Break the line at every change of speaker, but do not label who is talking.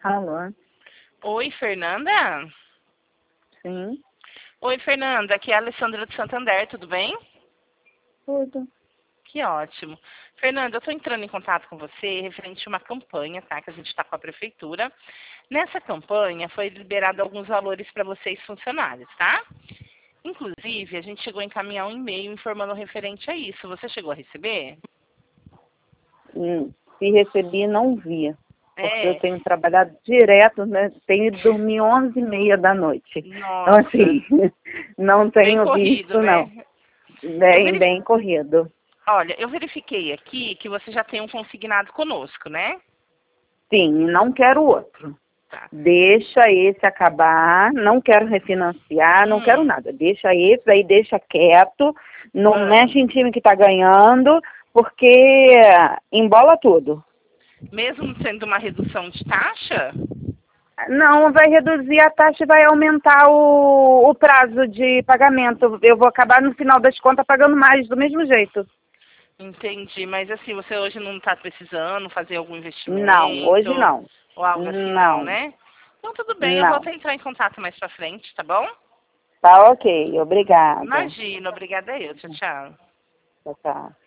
Alô?
Oi, Fernanda?
Sim,
Oi, Fernanda. Aqui é a Alessandra de Santander, tudo bem?
tudo.
Que ótimo. Fernanda, eu estou entrando em contato com você referente a uma campanha, tá? Que a gente está com a prefeitura. Nessa campanha foi liberado alguns valores para vocês funcionários, tá? Inclusive, a gente chegou a encaminhar um e-mail informando referente a isso. Você chegou a receber?
Se recebi, não vi. Porque eu
É.
tenho trabalhado direto, né? Tenho ido dormir 11h30 da noite. Então,
Nossa.
assim, não
Bem
tenho
corrido,
visto, não.
né? Eu
Bem,
verif...
bem corrido.
Olha, eu verifiquei aqui que você já tem um consignado conosco, né?
Sim, não quero outro.
Tá.
Deixa esse acabar, não quero refinanciar, não quero nada. Deixa esse aí, deixa quieto, não
Ah.
mexe em time que está ganhando, porque embola tudo.
Mesmo sendo uma redução de taxa?
Não, vai reduzir a taxa e vai aumentar o prazo de pagamento. Eu vou acabar, no final das contas, pagando mais, do mesmo jeito.
Entendi, mas assim, você hoje não está precisando fazer algum
Não, hoje
investimento
não.
ou algo assim, não,
Não,
né? Então tudo bem, eu vou
não.
até entrar em contato mais pra frente, tá bom?
Tá ok, obrigada.
Imagina, obrigada eu, tchau, tchau.
Tchau, tchau.